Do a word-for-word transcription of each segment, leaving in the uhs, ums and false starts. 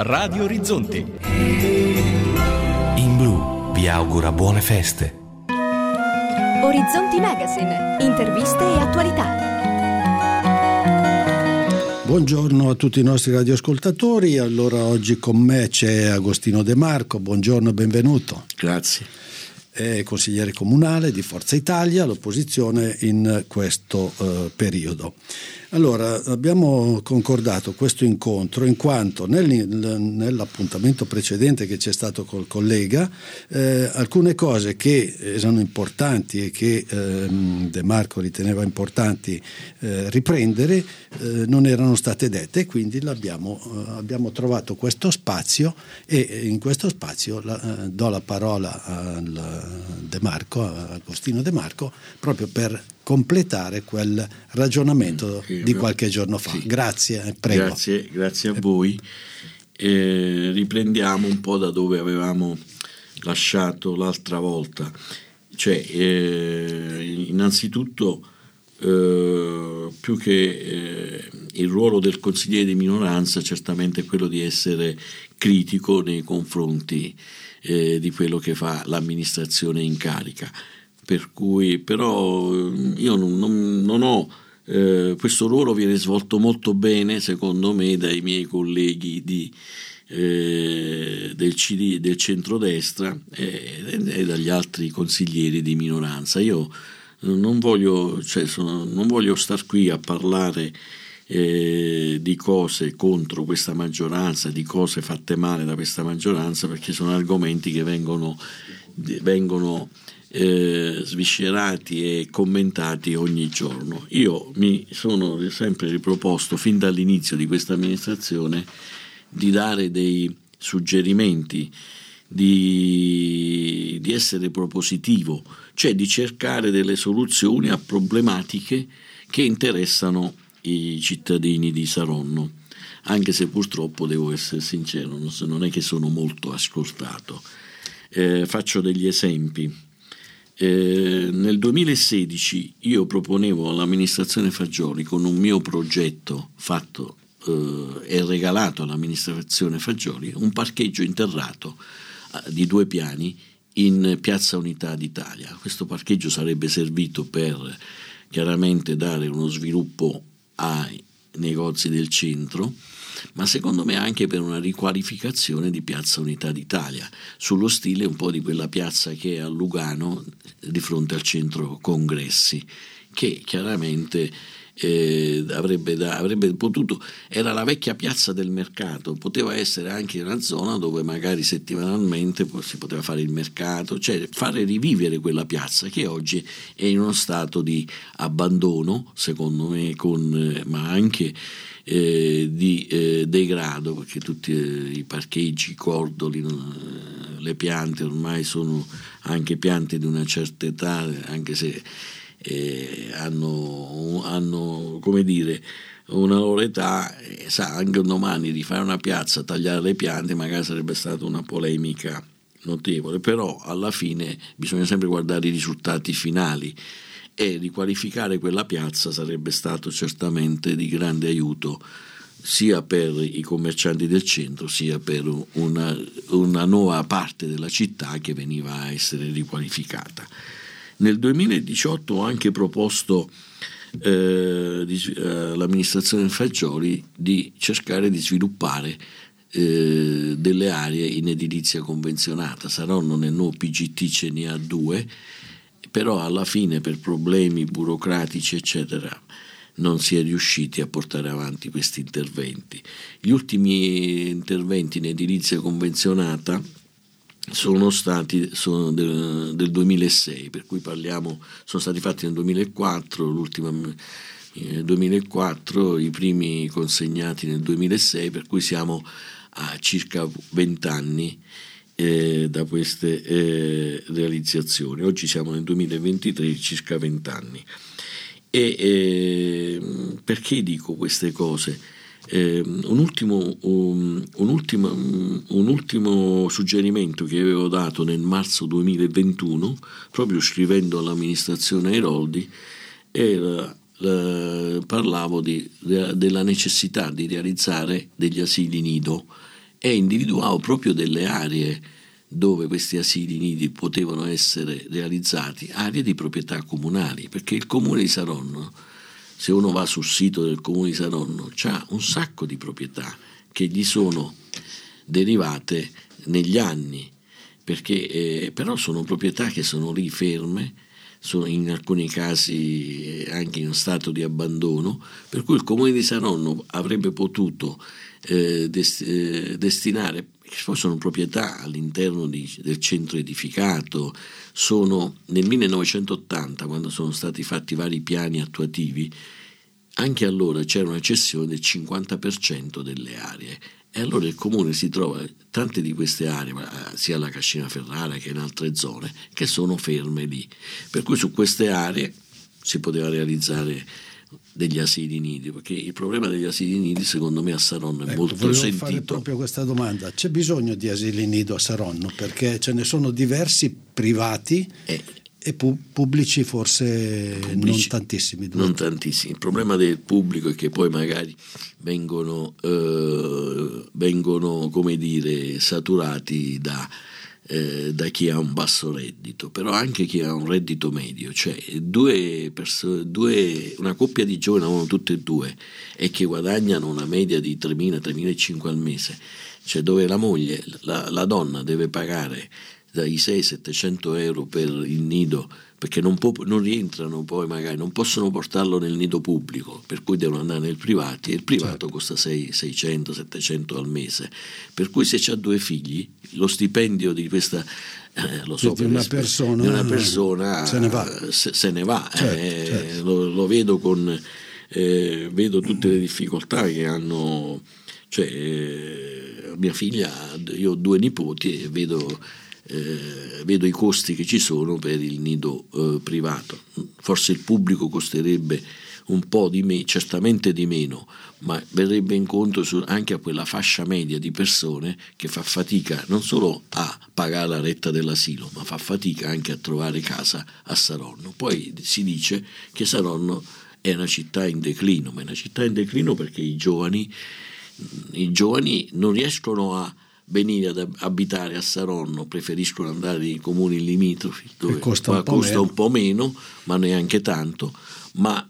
Radio Orizzonti. In Blu vi augura buone feste. Orizzonti Magazine, interviste e attualità. Buongiorno a tutti i nostri radioascoltatori. Allora, oggi con me c'è Agostino De Marco. Buongiorno, benvenuto. Grazie. È consigliere comunale di Forza Italia, l'opposizione in questo eh, periodo. Allora, abbiamo concordato questo incontro in quanto nel, nell'appuntamento precedente che c'è stato col collega, eh, alcune cose che erano importanti e che eh, De Marco riteneva importanti eh, riprendere eh, non erano state dette, quindi l'abbiamo, eh, abbiamo trovato questo spazio e in questo spazio la, eh, do la parola al De Marco, a Agostino De Marco, proprio per completare quel ragionamento mm, di qualche giorno fa. Sì. Grazie, prego. Grazie, grazie a voi. Eh, riprendiamo un po' da dove avevamo lasciato l'altra volta. Cioè, eh, innanzitutto, eh, più che eh, il ruolo del consigliere di minoranza, certamente è quello di essere critico nei confronti eh, di quello che fa l'amministrazione in carica. Per cui però io non, non, non ho eh, questo ruolo viene svolto molto bene secondo me dai miei colleghi di, eh, del, C D, del centrodestra e, e dagli altri consiglieri di minoranza. Io non voglio, cioè, sono, non voglio star qui a parlare eh, di cose contro questa maggioranza, di cose fatte male da questa maggioranza, perché sono argomenti che vengono, vengono Eh, sviscerati e commentati ogni giorno. Io mi sono sempre riproposto fin dall'inizio di questa amministrazione di dare dei suggerimenti, di, di essere propositivo, cioè di cercare delle soluzioni a problematiche che interessano i cittadini di Saronno, anche se purtroppo devo essere sincero, non è che sono molto ascoltato. Eh, faccio degli esempi. Eh, nel duemilasedici io proponevo all'amministrazione Fagioli, con un mio progetto fatto eh, e regalato all'amministrazione Fagioli, un parcheggio interrato eh, di due piani in Piazza Unità d'Italia. Questo parcheggio sarebbe servito per chiaramente dare uno sviluppo ai negozi del centro, ma secondo me anche per una riqualificazione di Piazza Unità d'Italia, sullo stile un po' di quella piazza che è a Lugano di fronte al centro congressi, che chiaramente eh, avrebbe, da, avrebbe potuto, era la vecchia piazza del mercato, poteva essere anche una zona dove magari settimanalmente si poteva fare il mercato, cioè fare rivivere quella piazza che oggi è in uno stato di abbandono, secondo me, con, ma anche Eh, di eh, degrado, perché tutti eh, i parcheggi, i cordoli, eh, le piante ormai sono anche piante di una certa età, anche se eh, hanno, hanno come dire una loro età, eh, sa, anche un domani di fare una piazza, tagliare le piante magari sarebbe stata una polemica notevole, però alla fine bisogna sempre guardare i risultati finali. E riqualificare quella piazza sarebbe stato certamente di grande aiuto sia per i commercianti del centro sia per una, una nuova parte della città che veniva a essere riqualificata. Nel duemiladiciotto ho anche proposto eh, di, eh, all'amministrazione Fagioli di cercare di sviluppare eh, delle aree in edilizia convenzionata. Saronno nel nuovo P G T ce ne ha due, però alla fine per problemi burocratici eccetera non si è riusciti a portare avanti questi interventi. Gli ultimi interventi in edilizia convenzionata sono stati sono del, del duemilasei, per cui parliamo, sono stati fatti nel duemilaquattro, l'ultima nel duemilaquattro, i primi consegnati nel duemilasei, per cui siamo a circa vent'anni Eh, da queste eh, realizzazioni. Oggi siamo nel duemilaventitré, circa vent'anni. E eh, perché dico queste cose? Eh, un, ultimo, un, un, ultimo, un ultimo suggerimento che avevo dato nel marzo duemilaventuno, proprio scrivendo all'amministrazione Airoldi, era La, parlavo di, de, della necessità di realizzare degli asili nido e individuavo proprio delle aree dove questi asili nidi potevano essere realizzati, aree di proprietà comunali, perché il comune di Saronno, se uno va sul sito del comune di Saronno, c'ha un sacco di proprietà che gli sono derivate negli anni, perché eh, però sono proprietà che sono lì ferme, sono in alcuni casi anche in stato di abbandono, per cui il comune di Saronno avrebbe potuto eh, dest- eh, destinare, poi sono proprietà all'interno di, del centro edificato, sono nel millenovecentottanta, quando sono stati fatti vari piani attuativi, anche allora c'era una cessione del cinquanta per cento delle aree, e allora il comune si trova tante di queste aree, sia alla Cascina Ferrara che in altre zone, che sono ferme lì, per cui su queste aree si poteva realizzare degli asili nidi, perché il problema degli asili nidi secondo me a Saronno è ecco, molto volevo sentito. Fare proprio questa domanda: c'è bisogno di asili nido a Saronno? Perché ce ne sono diversi privati eh, e pu- pubblici forse pubblici, non tantissimi. Due. Non tantissimi. Il problema del pubblico è che poi magari vengono, eh, vengono come dire, saturati da Eh, da chi ha un basso reddito, però anche chi ha un reddito medio, cioè due persone, due, una coppia di giovani, avevano tutte e due, e che guadagnano una media di tremila tremilacinquecento al mese, cioè dove la moglie, la, la donna deve pagare dai seicento settecento euro per il nido, perché non, può, non rientrano poi magari, non possono portarlo nel nido pubblico, per cui devono andare nel privato, e il privato certo. costa seicento settecento al mese, per cui se c'ha due figli lo stipendio di questa eh, lo so, di, una persona, di una persona se ne va, se, se ne va certo, eh, certo. Lo, lo vedo con eh, vedo tutte le difficoltà che hanno, cioè eh, mia figlia, io ho due nipoti e vedo Eh, vedo i costi che ci sono per il nido eh, privato. Forse il pubblico costerebbe un po' di meno, certamente di meno, ma verrebbe incontro su, anche a quella fascia media di persone che fa fatica non solo a pagare la retta dell'asilo, ma fa fatica anche a trovare casa a Saronno. Poi si dice che Saronno è una città in declino, ma è una città in declino perché i giovani, i giovani non riescono a venire ad abitare a Saronno, preferiscono andare nei comuni limitrofi dove costa, un po, costa un po' meno, ma neanche tanto. Ma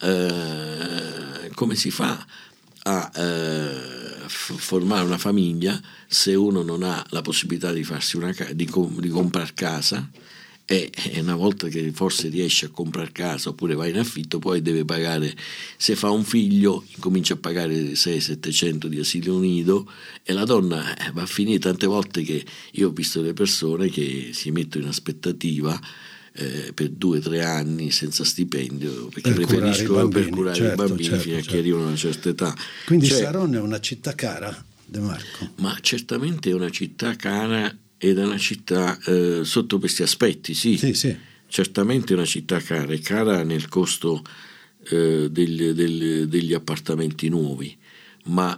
eh, come si fa a eh, f- formare una famiglia se uno non ha la possibilità di farsi una ca- di, com- di comprare casa? E una volta che forse riesce a comprare casa oppure va in affitto, poi deve pagare, se fa un figlio incomincia a pagare seicento settecento di asilo nido, e la donna eh, va a finire tante volte che io ho visto le persone che si mettono in aspettativa eh, per due o tre anni senza stipendio, perché per preferiscono curare per curare certo, i bambini certo, fino a certo. che arrivano a una certa età. Quindi cioè, Saronno è una città cara, De Marco? Ma certamente è una città cara, ed è una città eh, sotto questi aspetti, sì. Sì, sì. Certamente è una città cara, è cara nel costo eh, degli, degli, degli appartamenti nuovi, ma,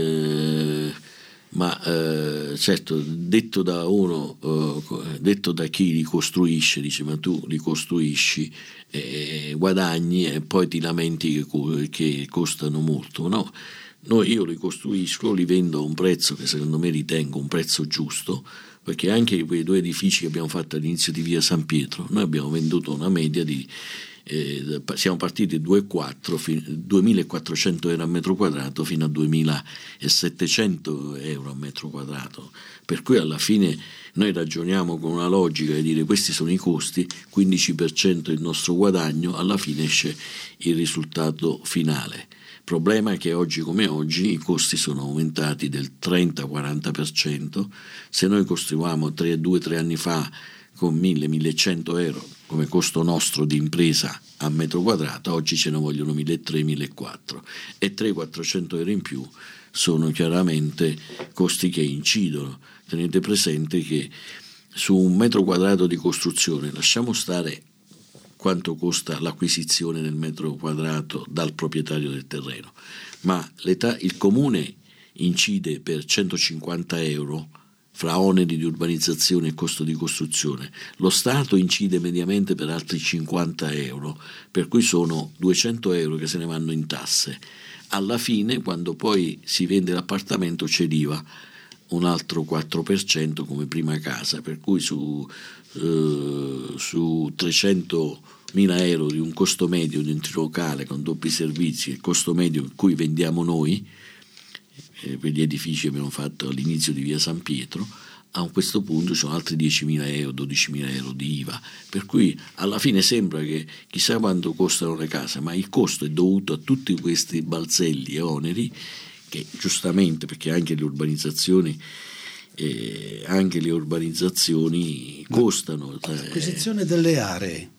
eh, ma eh, certo, detto da uno, eh, detto da chi li costruisce, dice ma tu li costruisci, eh, guadagni e poi ti lamenti che, che costano molto, no? No, io li costruisco, li vendo a un prezzo che secondo me ritengo un prezzo giusto, perché anche quei due edifici che abbiamo fatto all'inizio di via San Pietro, noi abbiamo venduto una media di, eh, siamo partiti due virgola quattro, duemilaquattrocento euro a metro quadrato fino a duemilasettecento euro a metro quadrato, per cui alla fine noi ragioniamo con una logica di dire questi sono i costi, quindici per cento il nostro guadagno, alla fine esce il risultato finale. Il problema è che oggi come oggi i costi sono aumentati del trenta quaranta per cento. Se noi costruivamo due o tre anni fa con mille millecento euro come costo nostro di impresa a metro quadrato, oggi ce ne vogliono milletrecento millequattrocento, e trecento quattrocento euro in più sono chiaramente costi che incidono. Tenete presente che su un metro quadrato di costruzione, lasciamo stare quanto costa l'acquisizione del metro quadrato dal proprietario del terreno, ma l'età, il comune incide per centocinquanta euro fra oneri di urbanizzazione e costo di costruzione, lo Stato incide mediamente per altri cinquanta euro, per cui sono duecento euro che se ne vanno in tasse. Alla fine, quando poi si vende l'appartamento, c'è l'I V A. un altro quattro per cento come prima casa, per cui su, eh, su trecentomila euro di un costo medio di un trilocale con doppi servizi, il costo medio in cui vendiamo noi, eh, per gli edifici che abbiamo fatto all'inizio di via San Pietro, a questo punto ci sono altri diecimila euro, dodicimila euro di I V A, per cui alla fine sembra che chissà quanto costano le case, ma il costo è dovuto a tutti questi balzelli e oneri che giustamente, perché anche le urbanizzazioni eh, anche le urbanizzazioni ma costano. L'acquisizione delle aree,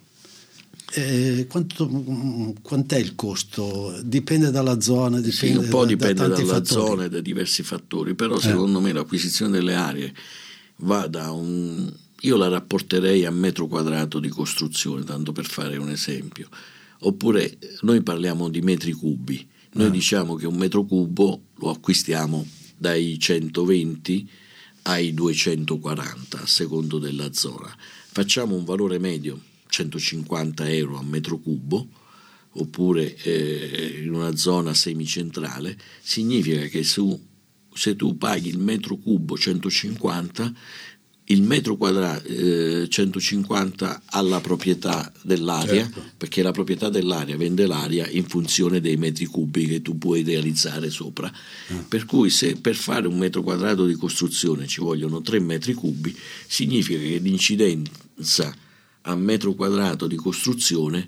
eh, quanto, quant'è il costo? Dipende dalla zona, dipende sì, un po' da, dipende da dalla fattori. zona e da diversi fattori, però eh. secondo me l'acquisizione delle aree va da un, io la rapporterei a metro quadrato di costruzione, tanto per fare un esempio, oppure noi parliamo di metri cubi, noi eh. diciamo che un metro cubo lo acquistiamo dai centoventi ai duecentoquaranta a secondo della zona, facciamo un valore medio centocinquanta euro a metro cubo, oppure eh, in una zona semicentrale, significa che su, se tu paghi il metro cubo centocinquanta, il metro quadrato eh, centocinquanta alla proprietà dell'area, certo. perché la proprietà dell'area vende l'area in funzione dei metri cubi che tu puoi realizzare sopra, eh. per cui se per fare un metro quadrato di costruzione ci vogliono tre metri cubi, significa che l'incidenza a metro quadrato di costruzione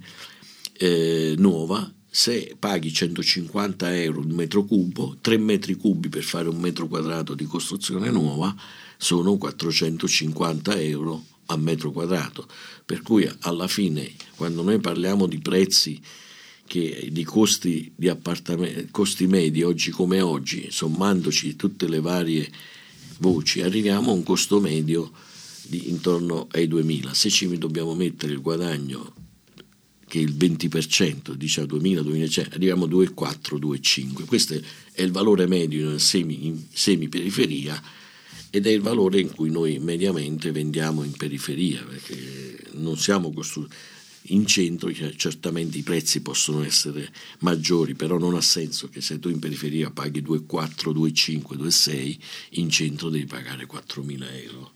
eh, nuova, se paghi centocinquanta euro il metro cubo, tre metri cubi per fare un metro quadrato di costruzione nuova sono quattrocentocinquanta euro a metro quadrato, per cui alla fine quando noi parliamo di prezzi che, di costi di appartamenti, costi medi oggi come oggi, sommandoci tutte le varie voci, arriviamo a un costo medio di intorno ai duemila. Se ci dobbiamo mettere il guadagno che è il venti per cento, diciamo duemila duemilacento, arriviamo a due virgola quattro due virgola cinque. Questo è il valore medio in semi, in semiperiferia, ed è il valore in cui noi mediamente vendiamo in periferia, perché non siamo costruiti in centro, certamente i prezzi possono essere maggiori, però non ha senso che se tu in periferia paghi due virgola quattro, due virgola cinque, due virgola sei, in centro devi pagare quattromila euro.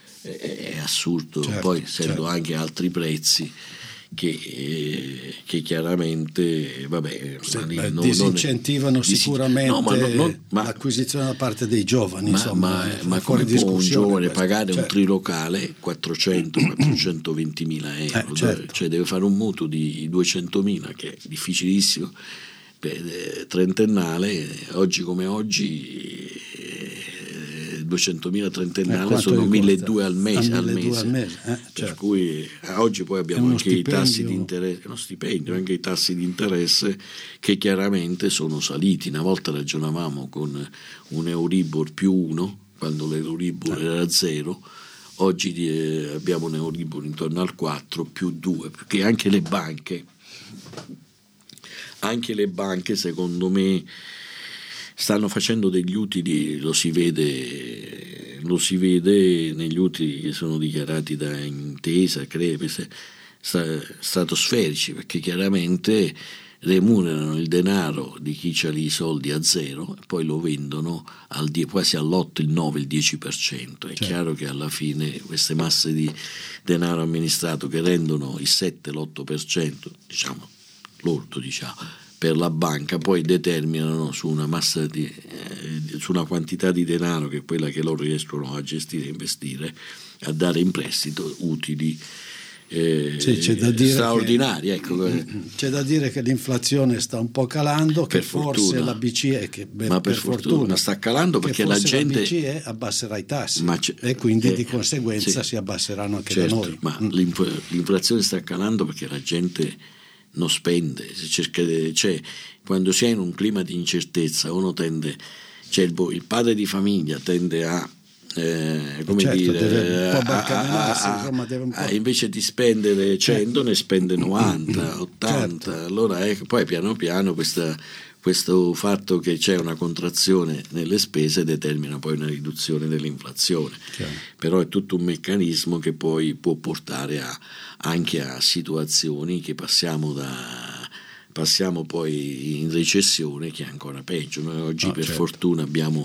È, è assurdo, certo, poi essendo certo. anche altri prezzi che, eh, che chiaramente vabbè, sì, lì, beh, non, disincentivano non, sicuramente no, ma non, non, ma, l'acquisizione da parte dei giovani, ma, insomma, ma, ma come può un giovane questo. pagare certo. un trilocale quattrocento quattrocentoventimila euro, eh, certo. cioè deve fare un mutuo di duecentomila, che è difficilissimo, per, trentennale, oggi come oggi duecentomila trentennale eh, sono milleduecento al mese, al mese. Al mese. Eh, certo. Per cui oggi poi abbiamo anche stipendio. i tassi di interesse, uno stipendio, anche i tassi di interesse che chiaramente sono saliti. Una volta ragionavamo con un Euribor più uno, quando l'Euribor eh. era zero, oggi eh, abbiamo un Euribor intorno al quattro più due, perché anche le banche, anche le banche secondo me stanno facendo degli utili, lo si vede, lo si vede negli utili che sono dichiarati da Intesa, Crepe, stratosferici, perché chiaramente remunerano il denaro di chi ha i soldi a zero e poi lo vendono al die, quasi all'otto, il nove, il dieci per cento. È certo. chiaro che alla fine queste masse di denaro amministrato che rendono il sette, l'otto per cento, diciamo, lordo diciamo, per la banca, poi determinano su una massa di, eh, su una quantità di denaro che è quella che loro riescono a gestire e investire, a dare in prestito utili eh, sì, c'è da dire straordinari. Che, ecco. C'è da dire che l'inflazione sta un po' calando, che per forse fortuna. la B C E, che beh, ma per, per fortuna, fortuna sta calando perché la gente la B C E abbasserà i tassi e quindi eh, di conseguenza sì. si abbasseranno anche certo, da noi. Ma mm. l'inflazione sta calando perché la gente non spende, si cerca di, cioè, quando si è in un clima di incertezza uno tende, cioè il, il padre di famiglia tende a eh, come certo, dire deve a, a, a, insomma, deve un po'... a, invece di spendere cento ne spende novanta, ottanta, certo. Allora ecco, poi piano piano questa, questo fatto che c'è una contrazione nelle spese determina poi una riduzione dell'inflazione, certo. Però è tutto un meccanismo che poi può portare a, anche a situazioni che passiamo da passiamo poi in recessione, che è ancora peggio. Noi oggi no, per certo. fortuna abbiamo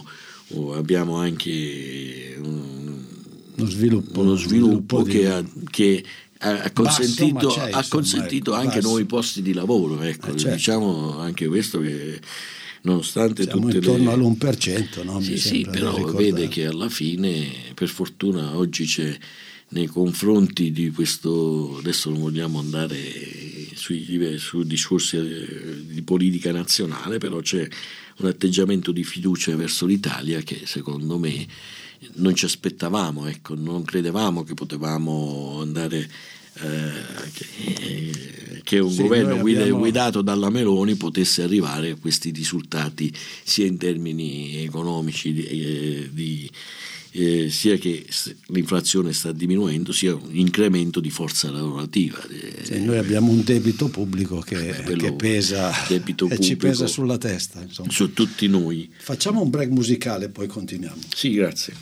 oh, abbiamo anche un, uno sviluppo, uno sviluppo, uno sviluppo che, di... ha, che ha consentito, basso, ha consentito insomma, ecco, anche basso. nuovi posti di lavoro, ecco, eh, certo. Diciamo anche questo, che nonostante siamo tutte intorno le... all'uno per cento, no? sì, Mi sì, però vede che alla fine, per fortuna, oggi c'è, nei confronti di questo, adesso non vogliamo andare sui, su discorsi di politica nazionale, però c'è un atteggiamento di fiducia verso l'Italia che secondo me non ci aspettavamo, ecco, non credevamo che potevamo andare, eh, che, che un sì, governo abbiamo... guidato dalla Meloni potesse arrivare a questi risultati sia in termini economici di, eh, di Eh, sia che l'inflazione sta diminuendo, sia un incremento di forza lavorativa. Sì, noi abbiamo un debito pubblico che, eh, che pesa debito e ci pesa sulla testa, insomma. Su tutti noi. Facciamo un break musicale e poi continuiamo. Sì, grazie.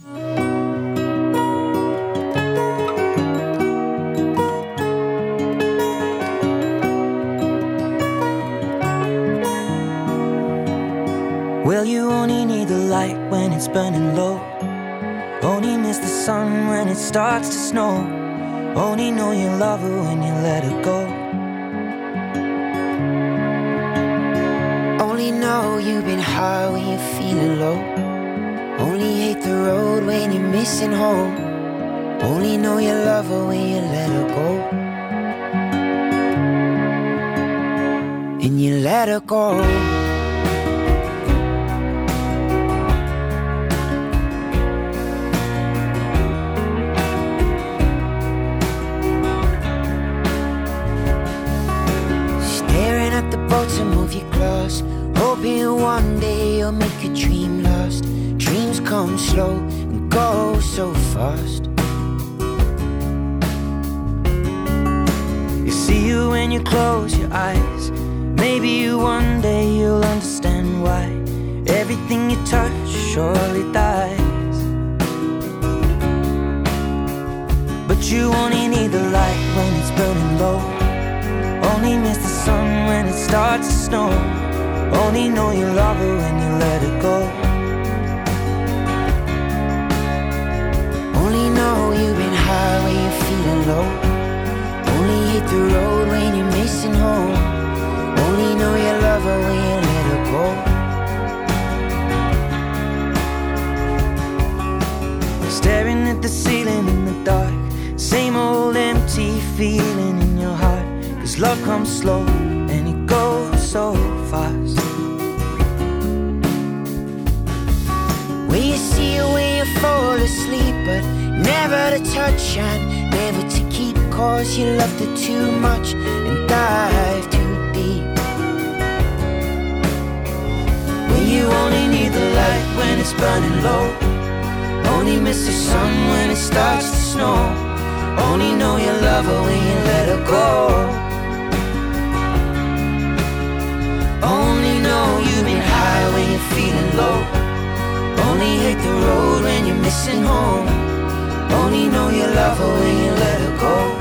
Well, you only need the light when it's burning low. Only miss the sun when it starts to snow. Only know you love her when you let her go. Only know you've been high when you're feeling low. Only hate the road when you're missing home. Only know you love her when you let her go. And you let her go. Bottom of your glass, hoping one day you'll make a dream last. Dreams come slow and go so fast. You see you when you close your eyes. Maybe you one day you'll understand why everything you touch surely dies. But you only need the light when it's burning low. Only miss the sun when it starts to snow. Only know you love her when you let her go. Only know you've been high when you're feeling low. Only hate the road when you're missing home. Only know you love her when you let her go. Staring at the ceiling in the dark. Same old empty feeling in your heart. Cause love comes slow and it goes so fast. When you see her when you fall asleep, but never to touch and never to keep. Cause you loved her too much and dive too deep. When you only need the light when it's burning low. Only miss the sun when it starts to snow. Only know you love her when you let her go. Only know you've been high when you're feeling low. Only hate the road when you're missing home. Only know you love her when you let her go.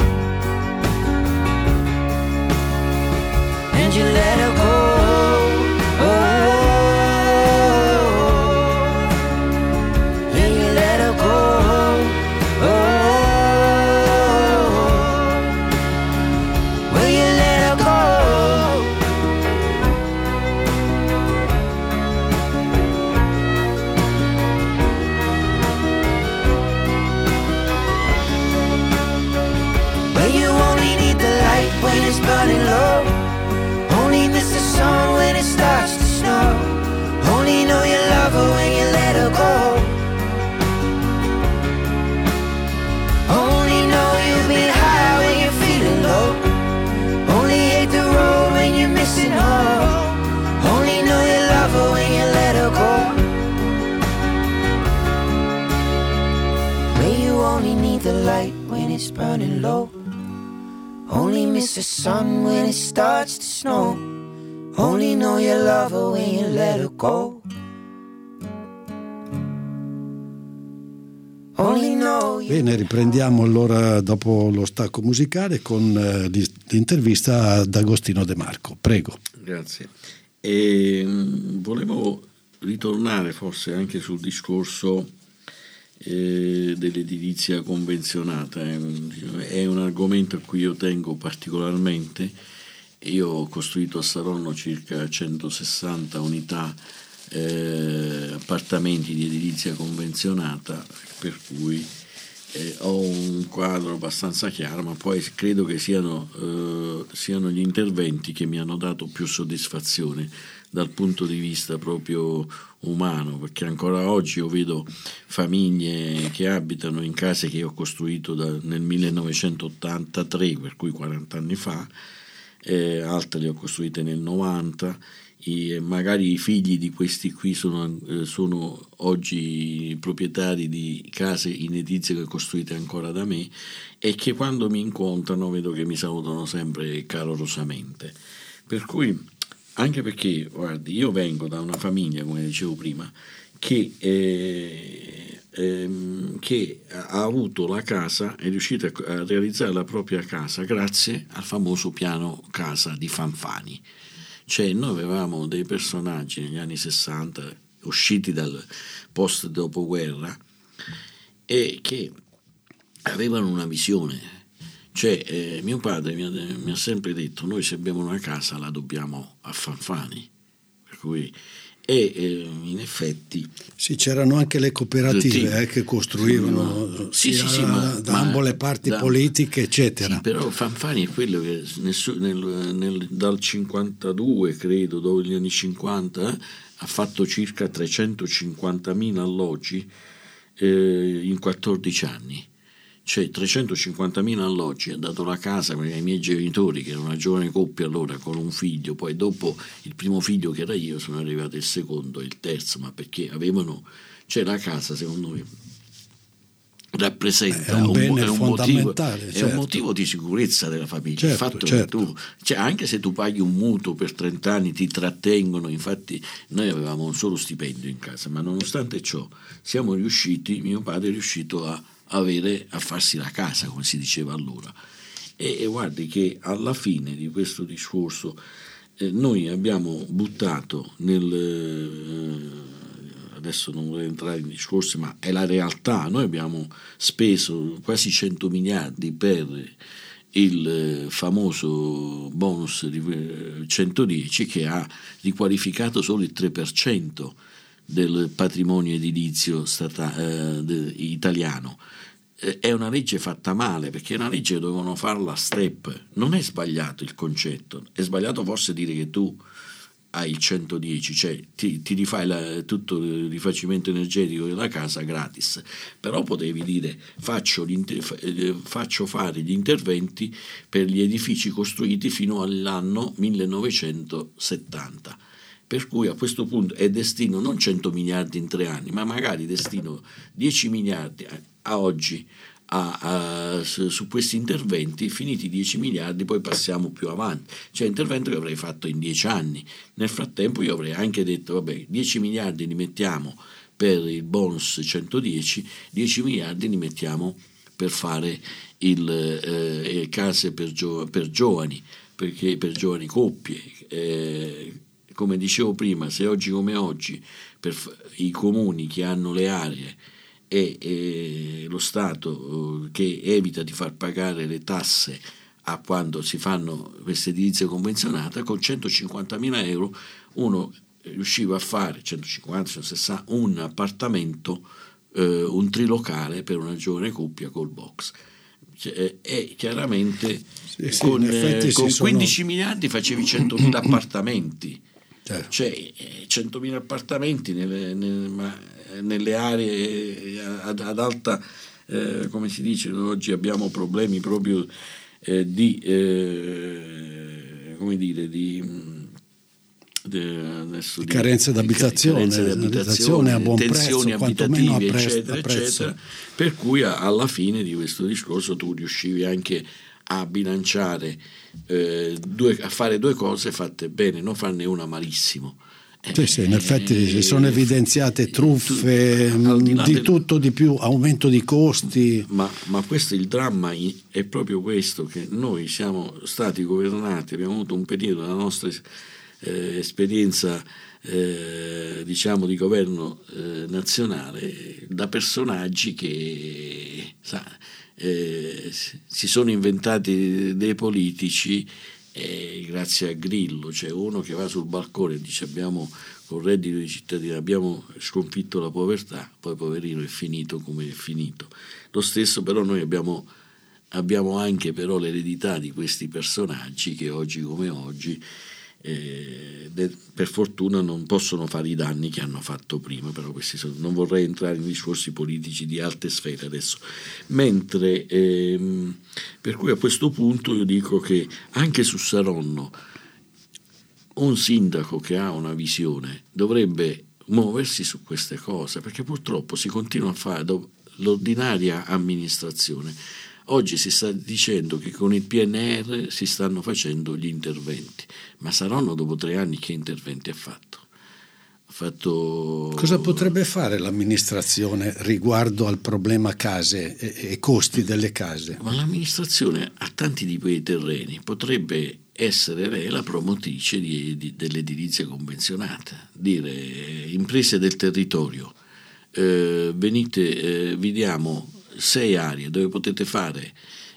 And you let her go. Oh, yeah, you let her go. Oh, well, you let her go. When it's burning low, only miss the sun when it starts to snow. Only know you love her when you let her go. Only know you've been high when you're feeling low. Only hate the road when you're missing home. Only know you love her when you let her go. Where you only need the light when it's burning low. Only miss the sun when it starts to snow. Only know you love her when you let her go. Only know you... Bene, riprendiamo allora dopo lo stacco musicale con eh, l'intervista ad Agostino De Marco. Prego. Grazie. E, mh, volevo ritornare forse anche sul discorso eh, dell'edilizia convenzionata. È un, è un argomento a cui io tengo particolarmente. Io ho costruito a Saronno circa centosessanta unità, eh, appartamenti di edilizia convenzionata, per cui eh, ho un quadro abbastanza chiaro, ma poi credo che siano, eh, siano gli interventi che mi hanno dato più soddisfazione dal punto di vista proprio umano, perché ancora oggi io vedo famiglie che abitano in case che ho costruito da, nel millenovecentottantatré, per cui quaranta anni fa, eh, altre le ho costruite nel novanta. I, magari i figli di questi qui sono, eh, sono oggi proprietari di case in edilizia costruite ancora da me, e che quando mi incontrano vedo che mi salutano sempre calorosamente. Per cui, anche perché, guardi, io vengo da una famiglia, come dicevo prima, che, eh, ehm, che ha avuto la casa, è riuscita a realizzare la propria casa grazie al famoso piano casa di Fanfani. Cioè, noi avevamo dei personaggi negli anni sessanta, usciti dal post dopoguerra, e che avevano una visione. Cioè, eh, mio padre mi ha, mi ha sempre detto: noi se abbiamo una casa la dobbiamo a Fanfani. Per cui, e eh, in effetti sì, c'erano anche le cooperative sì, eh, che costruivano sì, sia sì, sì, ma, da ma, ambo le parti da, politiche, eccetera. Sì, però Fanfani è quello che nel, nel, nel, dal cinquantadue, credo, dopo gli anni cinquanta, eh, ha fatto circa trecentocinquantamila alloggi eh, in quattordici anni. Cioè trecentocinquantamila alloggi, ha dato la casa ai miei genitori, che era una giovane coppia allora con un figlio. Poi dopo il primo figlio, che era io, sono arrivato il secondo e il terzo, ma perché avevano, cioè la casa secondo me rappresenta è un bene un, è un fondamentale, motivo, certo. È un motivo di sicurezza della famiglia. Certo, il fatto certo. che tu, cioè, anche se tu paghi un mutuo per trenta anni, ti trattengono. Infatti noi avevamo un solo stipendio in casa, ma nonostante ciò siamo riusciti, mio padre è riuscito a avere a farsi la casa, come si diceva allora. E, e guardi che alla fine di questo discorso eh, noi abbiamo buttato nel eh, adesso non vorrei entrare in discorsi, ma è la realtà. Noi abbiamo speso quasi cento miliardi per il famoso bonus di centodieci, che ha riqualificato solo il tre per cento del patrimonio edilizio stata, eh, de, italiano. Eh, è una legge fatta male, perché è una legge che dovevano farla a step. Non è sbagliato il concetto, è sbagliato forse dire che tu hai il centodieci, cioè ti, ti rifai la, tutto il rifacimento energetico della casa gratis, però potevi dire faccio, faccio fare gli interventi per gli edifici costruiti fino all'anno millenovecentosettanta. Per cui a questo punto è destino non cento miliardi in tre anni, ma magari destino dieci miliardi a, a oggi a, a, su, su questi interventi. Finiti dieci miliardi poi passiamo più avanti, cioè intervento che avrei fatto in dieci anni. Nel frattempo io avrei anche detto vabbè, dieci miliardi li mettiamo per il bonus centodieci, dieci miliardi li mettiamo per fare il, eh, case per, gio, per giovani, perché per giovani coppie. Eh, come dicevo prima, se oggi come oggi per i comuni che hanno le aree e, e lo Stato eh, che evita di far pagare le tasse a quando si fanno questa edilizia convenzionata, con centocinquantamila euro uno riusciva a fare centocinquanta centosessanta un appartamento, eh, un trilocale per una giovane coppia col box. E eh, chiaramente sì, sì, con, eh, con quindici sono... miliardi facevi centomila appartamenti. Certo. Cioè centomila appartamenti nelle, nelle, nelle aree ad, ad alta, eh, come si dice, oggi abbiamo problemi proprio eh, di, eh, come dire, di, di, adesso, di carenze d'abitazione, carenze d'abitazione, a buon tensioni prezzo, abitative, a prezzo, eccetera, a prezzo. eccetera. Per cui alla fine di questo discorso tu riuscivi anche a bilanciare, eh, due, a fare due cose fatte bene, non farne una malissimo. Sì, sì, in effetti si sono evidenziate truffe, tu, di, di del... tutto di più, aumento di costi. Ma, ma questo il dramma è proprio questo, che noi siamo stati governati, abbiamo avuto un periodo della nostra eh, esperienza eh, diciamo di governo eh, nazionale da personaggi che sa, eh, si sono inventati dei politici eh, grazie a Grillo. C'è uno che va sul balcone e dice abbiamo con reddito di cittadinanza abbiamo sconfitto la povertà, poi poverino è finito come è finito. Lo stesso però noi abbiamo, abbiamo anche però l'eredità di questi personaggi che oggi come oggi eh, de, per fortuna non possono fare i danni che hanno fatto prima, però questi sono, non vorrei entrare in discorsi politici di alte sfere adesso. Mentre ehm, per cui a questo punto io dico che anche su Saronno un sindaco che ha una visione dovrebbe muoversi su queste cose, perché purtroppo si continua a fare l'ordinaria amministrazione. Oggi si sta dicendo che con il P N R si stanno facendo gli interventi, ma Saronno dopo tre anni che interventi ha fatto? Ha fatto... Cosa potrebbe fare l'amministrazione riguardo al problema case e, e costi delle case? Ma l'amministrazione ha tanti di quei terreni, potrebbe essere lei la promotrice di, di, dell'edilizia convenzionata, dire imprese del territorio, eh, venite, eh, vi diamo sei aree dove potete fare,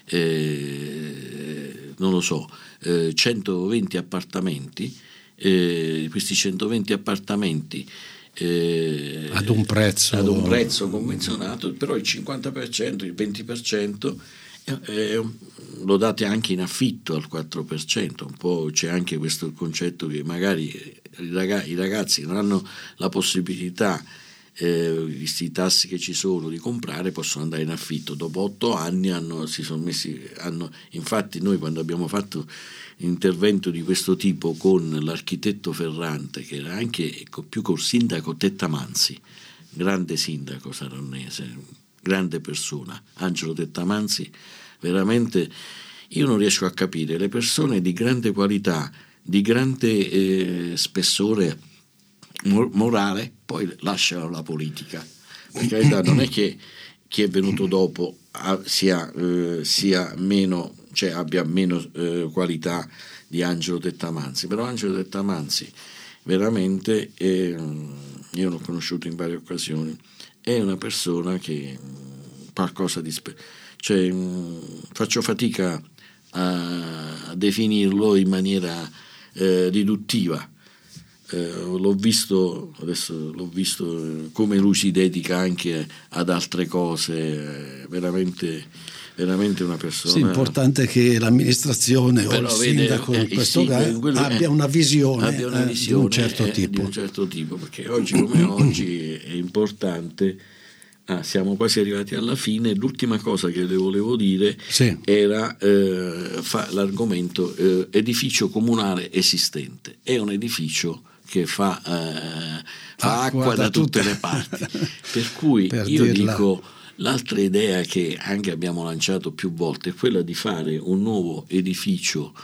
eh, non lo so, eh, centoventi appartamenti, eh, questi centoventi appartamenti eh, ad un prezzo ad un prezzo convenzionato, però il cinquanta per cento, il venti per cento Eh, lo date anche in affitto al quattro per cento. Un po' c'è anche questo concetto che magari i ragazzi, i ragazzi non hanno la possibilità, eh, visti i tassi che ci sono, di comprare, possono andare in affitto. Dopo otto anni hanno, si sono messi hanno, infatti noi quando abbiamo fatto intervento di questo tipo con l'architetto Ferrante, che era anche più col sindaco Tettamanzi, grande sindaco saronnese, grande persona, Angelo Tettamanzi, veramente io non riesco a capire le persone di grande qualità, di grande eh, spessore morale, poi lasciano la politica. Perché non è che chi è venuto dopo ha, sia, eh, sia meno, cioè abbia meno eh, qualità di Angelo Tettamanzi, però Angelo Tettamanzi veramente è, io l'ho conosciuto in varie occasioni, è una persona che qualcosa di spe- cioè mh, faccio fatica a, a definirlo in maniera eh, riduttiva. Eh, l'ho visto adesso l'ho visto come lui si dedica anche ad altre cose, eh, veramente veramente una persona. Sì, importante che l'amministrazione o il sindaco in questo caso abbia una visione, abbia una visione eh, di un certo eh, tipo. di un certo tipo, perché oggi come oggi è importante. Ah, siamo quasi arrivati alla fine. L'ultima cosa che le volevo dire sì. era eh, fa, l'argomento eh, edificio comunale esistente. È un edificio che fa, eh, fa acqua, acqua da, da tutte, tutte le parti. Per cui per io dirla. dico, l'altra idea che anche abbiamo lanciato più volte è quella di fare un nuovo edificio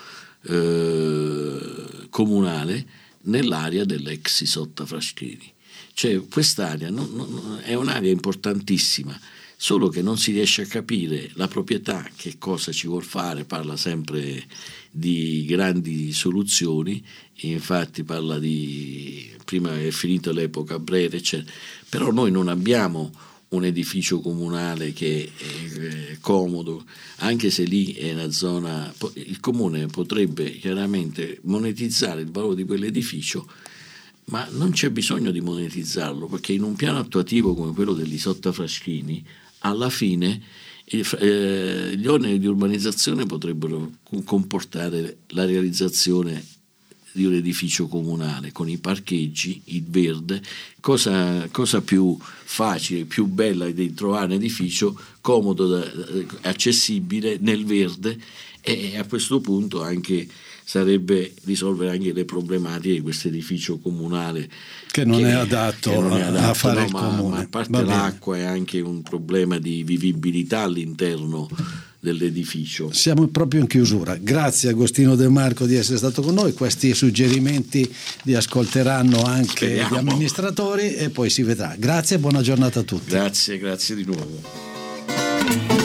eh, comunale nell'area dell'ex Isotta Fraschini. Cioè quest'area non, non, è un'area importantissima, solo che non si riesce a capire la proprietà, che cosa ci vuol fare. Parla sempre di grandi soluzioni, infatti parla di, prima è finita l'epoca breve, eccetera. Però noi non abbiamo un edificio comunale che è, è comodo, anche se lì è una zona, il comune potrebbe chiaramente monetizzare il valore di quell'edificio, ma non c'è bisogno di monetizzarlo, perché in un piano attuativo come quello dell'Isotta Fraschini alla fine eh, gli oneri di urbanizzazione potrebbero comportare la realizzazione di un edificio comunale con i parcheggi, il verde, cosa, cosa più facile, più bella di trovare un edificio comodo, da, accessibile nel verde, e a questo punto anche sarebbe risolvere anche le problematiche di questo edificio comunale che non, che, è, adatto che non è adatto a fare no, il ma, comune. Ma a parte l'acqua è anche un problema di vivibilità all'interno dell'edificio. Siamo proprio in chiusura. Grazie Agostino De Marco di essere stato con noi. Questi suggerimenti li ascolteranno anche Speriamo. gli amministratori e poi si vedrà. Grazie e buona giornata a tutti. Grazie, grazie di nuovo.